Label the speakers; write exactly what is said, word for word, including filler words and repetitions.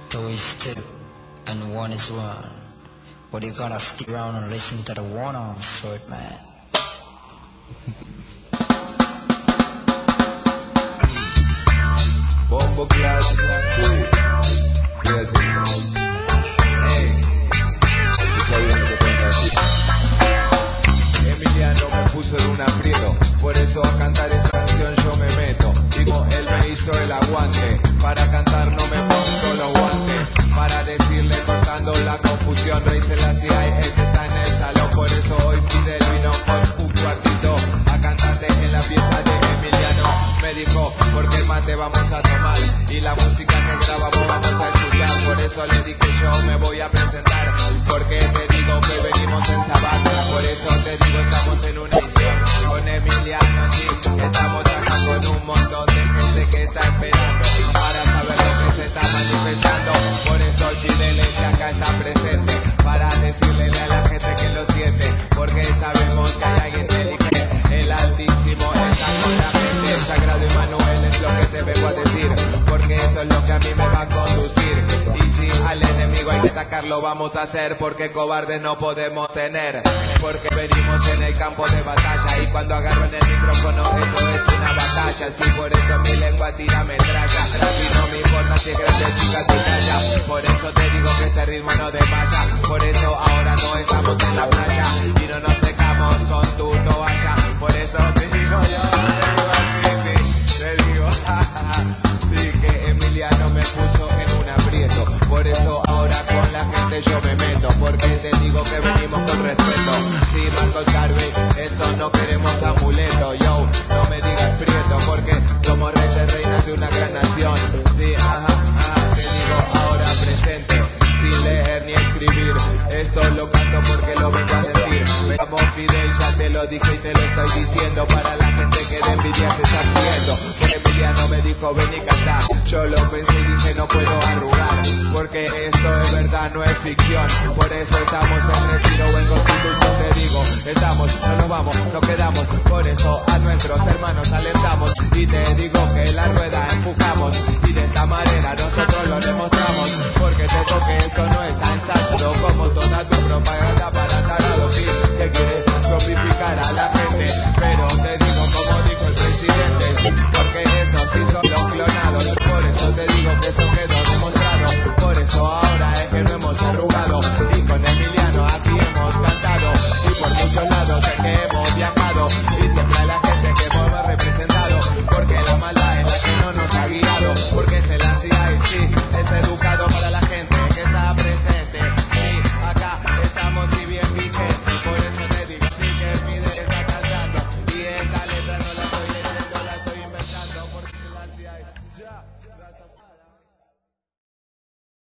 Speaker 1: two is two, and one is one. But you gotta stick around and listen to the one-arm sword, man.
Speaker 2: Bombo Class, sí, fíjate. Hey, escucha bien lo que tengo que decir. Emiliano me puso en un aprieto, por eso a cantar esta canción yo me meto. Digo, él me hizo el aguante, para cantar no me pongo los guantes, para decirle cortando la confusión, Rey Selassie, el que está en el salón, por eso hoy Fidel vino con un cuartito a cantarte en la pieza de Emiliano. Me dijo, porque el mate vamos a tomar y la música que grabamos vamos a escuchar, por eso le dije yo me voy a presentar, porque te digo que venimos en Sabata, por eso te digo estamos en una misión con Emiliano, sí, estamos acá con un montón de gente que está esperando para saber lo que se está manifestando, por eso Fidel es que acá está presente, para decirle a la gente que lo siente, porque sabemos que hay alguien inteligente, el Altísimo está con la gente, el Sagrado Emmanuel es lo que te vengo a decir, porque eso es lo que a mí me va a conducir, y si al enemigo hay que atacarlo vamos a hacer, porque cobardes no podemos tener, porque venimos en el campo de batalla, y cuando agarro en el micrófono eso es una batalla, sí, por eso mi lengua tira metralla, y no me importa si es grande chica tu talla, por eso te digo que este ritmo no desmaya, por eso ahora no estamos en la playa, y no nos secamos con tu toalla, por eso te digo yo, te digo así, sí, te digo, sí, que Emiliano me puso en un aprieto, por eso ahora con la gente yo me meto, porque te digo que venimos con respeto, sí, Marcos Garvey, eso no queremos amuleto, yo, no me digas prieto, porque somos reyes, reinas de una gran nación, sí, ajá, ajá, te digo ahora presente, sin leer ni escribir, esto lo canto porque lo vengo a sentir, me llamo Fidel, ya te lo dije y te lo estoy diciendo, para la gente que de envidia se está riendo, porque Emiliano me dijo ven y canta, yo lo pensé y dije no puedo arrugar, porque esto es verdad, no es ficción, por eso estamos en retiro o en constitución, te digo, estamos, no nos vamos, no quedamos, por eso a nuestros hermanos alentamos, y te digo que la rueda empujamos, y de esta manera nosotros lo demostramos, porque te digo que esto no está ensayado, como toda tu propaganda para tarados, sí, que quieres zombificar a la gente, pero te digo como dijo el presidente, porque esos sí son los clonados, por eso te digo que eso quedó demostrado, por eso ahora es que no hemos arrugado, y con Emiliano aquí hemos cantado, y por muchos lados es que hemos viajado, y siempre a la gente que hemos representado, porque la maldad es la que no nos ha guiado, porque se la hacía y sí, es educado.